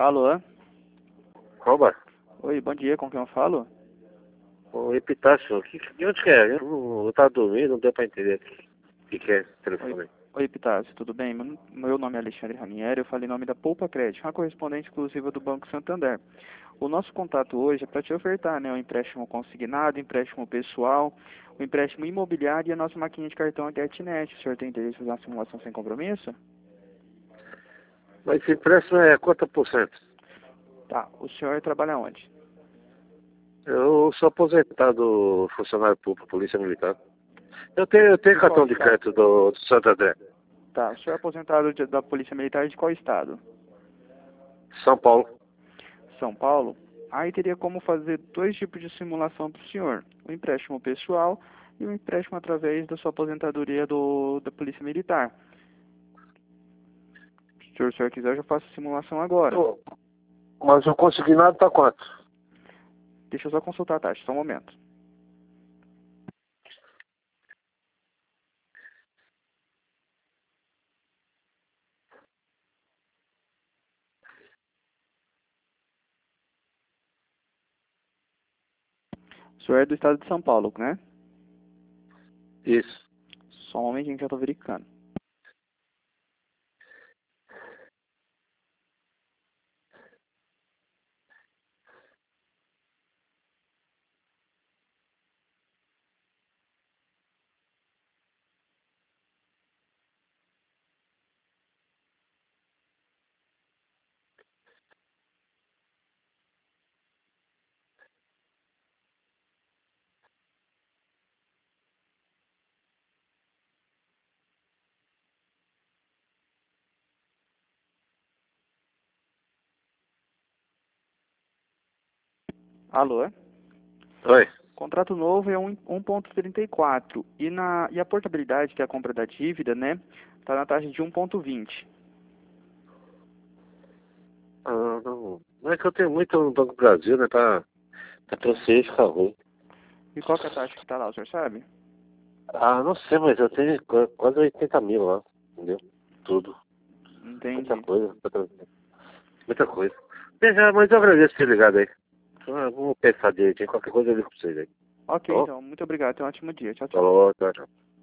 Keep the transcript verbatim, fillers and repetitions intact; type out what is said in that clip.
Alô? Rouba? Oi, bom dia, com quem eu falo? O Epitácio, que, de onde que é? Eu, não- eu tava dormindo, não deu pra entender o que, que é esse Oi, telefone. oi Epitácio, tudo bem? Meu meu nome é Alexandre Ranieri, eu falei em nome da Poupa Crédito, uma correspondente exclusiva do Banco Santander. O nosso contato hoje é para te ofertar, né, um empréstimo consignado, empréstimo pessoal, um empréstimo imobiliário e a nossa maquininha de cartão GetNet. O senhor tem interesse em fazer uma simulação sem compromisso? Mas esse empréstimo é quanto por cento? Tá, o senhor trabalha onde? Eu sou aposentado funcionário público, polícia militar. Eu tenho, eu tenho De qual cartão de estado? crédito do, do Santander. Tá, o senhor é aposentado de- da Polícia Militar de qual estado? São Paulo. São Paulo? Aí teria como fazer dois tipos de simulação para o senhor. O empréstimo pessoal e o empréstimo através da sua aposentadoria do, da Polícia Militar. Se o senhor quiser, eu já faço a simulação agora. Eu- mas o consignado tá quanto? Deixa eu só consultar a taxa, só um momento. O senhor é do estado de São Paulo, né? Isso. Só um momentinho que eu estou verificando. Alô? Oi. Contrato novo é um- 1,34 e, na, e a portabilidade, que é a compra da dívida, né? Está na taxa de um vírgula vinte. Ah, não. Não é que eu tenho muito no Banco do Brasil, né? Tá, tá transferência fica ruim. E qual que é a taxa que está lá, o senhor sabe? Ah, não sei, mas eu tenho qu- quase oitenta mil lá, entendeu? Tudo. Muita Entendi. coisa. Muita, muita coisa. Veja, mas eu agradeço ter ligado aí. Ah, vamos pensar direitinho. Qualquer coisa eu ligo pra vocês aí. Ok, Tá bom? então. Muito obrigado. Tenha um ótimo dia. Tchau, tchau. Falou, tchau, tchau.